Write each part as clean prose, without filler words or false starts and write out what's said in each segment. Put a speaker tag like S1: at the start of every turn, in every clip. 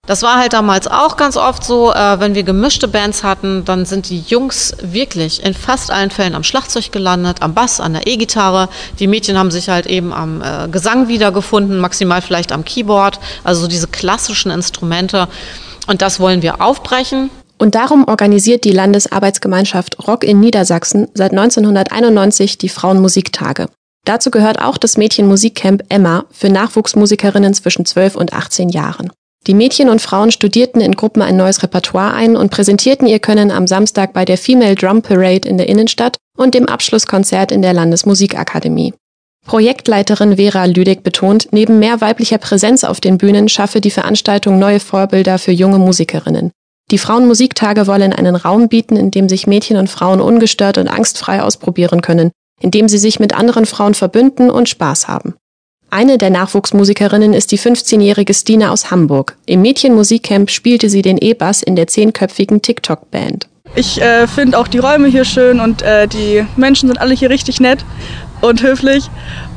S1: Das war halt damals auch ganz oft so, wenn wir gemischte Bands hatten, dann sind die Jungs wirklich in fast allen Fällen am Schlagzeug gelandet, am Bass, an der E-Gitarre. Die Mädchen haben sich halt eben am Gesang wiedergefunden, maximal vielleicht am Keyboard, also so diese klassischen Instrumente. Und das wollen wir aufbrechen.
S2: Und darum organisiert die Landesarbeitsgemeinschaft Rock in Niedersachsen seit 1991 die Frauenmusiktage. Dazu gehört auch das Mädchenmusikcamp Emma für Nachwuchsmusikerinnen zwischen 12 und 18 Jahren. Die Mädchen und Frauen studierten in Gruppen ein neues Repertoire ein und präsentierten ihr Können am Samstag bei der Female Drum Parade in der Innenstadt und dem Abschlusskonzert in der Landesmusikakademie. Projektleiterin Vera Lüdek betont, neben mehr weiblicher Präsenz auf den Bühnen schaffe die Veranstaltung neue Vorbilder für junge Musikerinnen. Die Frauenmusiktage wollen einen Raum bieten, in dem sich Mädchen und Frauen ungestört und angstfrei ausprobieren können, in dem sie sich mit anderen Frauen verbünden und Spaß haben. Eine der Nachwuchsmusikerinnen ist die 15-jährige Stine aus Hamburg. Im Mädchenmusikcamp spielte sie den E-Bass in der 10-köpfigen TikTok-Band.
S3: Ich finde auch die Räume hier schön und die Menschen sind alle hier richtig nett und höflich.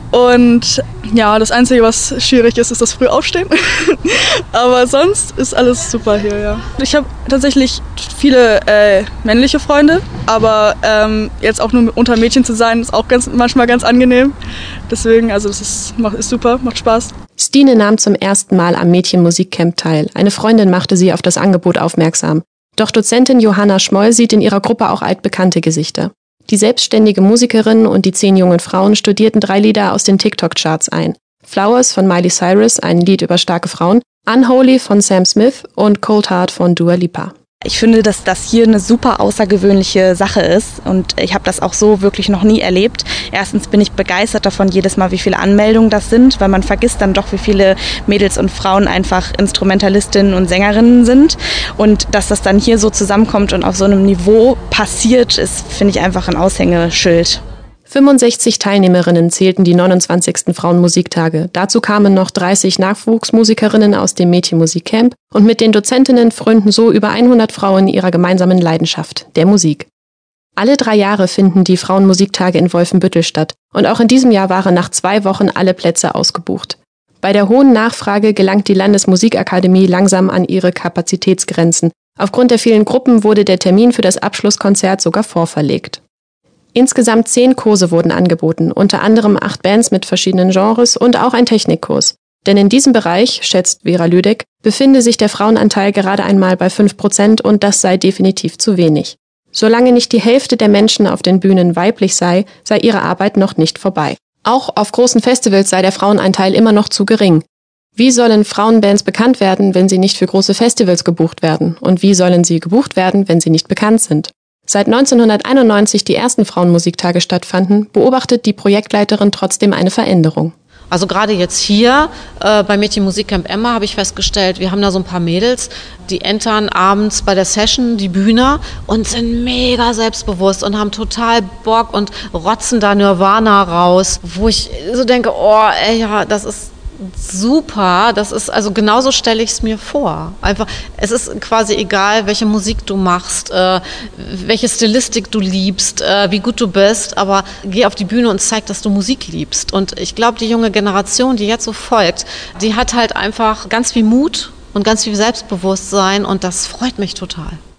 S3: Und ja, das Einzige, was schwierig ist, ist das Frühaufstehen. Aber sonst ist alles super hier, ja. Ich habe tatsächlich viele männliche Freunde, aber jetzt auch nur unter Mädchen zu sein, ist auch manchmal ganz angenehm. Deswegen, also das ist super, macht Spaß.
S2: Stine nahm zum ersten Mal am Mädchenmusikcamp teil. Eine Freundin machte sie auf das Angebot aufmerksam. Doch Dozentin Johanna Schmoll sieht in ihrer Gruppe auch altbekannte Gesichter. Die selbstständige Musikerin und die 10 jungen Frauen studierten 3 Lieder aus den TikTok-Charts ein. Flowers von Miley Cyrus, ein Lied über starke Frauen, Unholy von Sam Smith und Cold Heart von Dua Lipa.
S4: Ich finde, dass das hier eine super außergewöhnliche Sache ist und ich habe das auch so wirklich noch nie erlebt. Erstens bin ich begeistert davon jedes Mal, wie viele Anmeldungen das sind, weil man vergisst dann doch, wie viele Mädels und Frauen einfach Instrumentalistinnen und Sängerinnen sind. Und dass das dann hier so zusammenkommt und auf so einem Niveau passiert, ist, finde ich, einfach ein Aushängeschild.
S2: 65 Teilnehmerinnen zählten die 29. Frauenmusiktage. Dazu kamen noch 30 Nachwuchsmusikerinnen aus dem Mädchenmusikcamp und mit den Dozentinnen frönten so über 100 Frauen ihrer gemeinsamen Leidenschaft, der Musik. Alle 3 Jahre finden die Frauenmusiktage in Wolfenbüttel statt und auch in diesem Jahr waren nach 2 Wochen alle Plätze ausgebucht. Bei der hohen Nachfrage gelangt die Landesmusikakademie langsam an ihre Kapazitätsgrenzen. Aufgrund der vielen Gruppen wurde der Termin für das Abschlusskonzert sogar vorverlegt. Insgesamt 10 Kurse wurden angeboten, unter anderem 8 Bands mit verschiedenen Genres und auch ein Technikkurs. Denn in diesem Bereich, schätzt Vera Lüdek, befinde sich der Frauenanteil gerade einmal bei 5% und das sei definitiv zu wenig. Solange nicht die Hälfte der Menschen auf den Bühnen weiblich sei ihre Arbeit noch nicht vorbei. Auch auf großen Festivals sei der Frauenanteil immer noch zu gering. Wie sollen Frauenbands bekannt werden, wenn sie nicht für große Festivals gebucht werden? Und wie sollen sie gebucht werden, wenn sie nicht bekannt sind? Seit 1991 die ersten Frauenmusiktage stattfanden, beobachtet die Projektleiterin trotzdem eine Veränderung.
S1: Also gerade jetzt hier bei Mädchenmusikcamp Emma habe ich festgestellt, wir haben da so ein paar Mädels, die entern abends bei der Session die Bühne und sind mega selbstbewusst und haben total Bock und rotzen da Nirvana raus, wo ich so denke, oh ey, ja, das ist super, das ist, also genauso stelle ich es mir vor. Einfach, es ist quasi egal, welche Musik du machst, welche Stilistik du liebst, wie gut du bist, aber geh auf die Bühne und zeig, dass du Musik liebst. Und ich glaube, die junge Generation, die jetzt so folgt, die hat halt einfach ganz viel Mut und ganz viel Selbstbewusstsein und das freut mich total.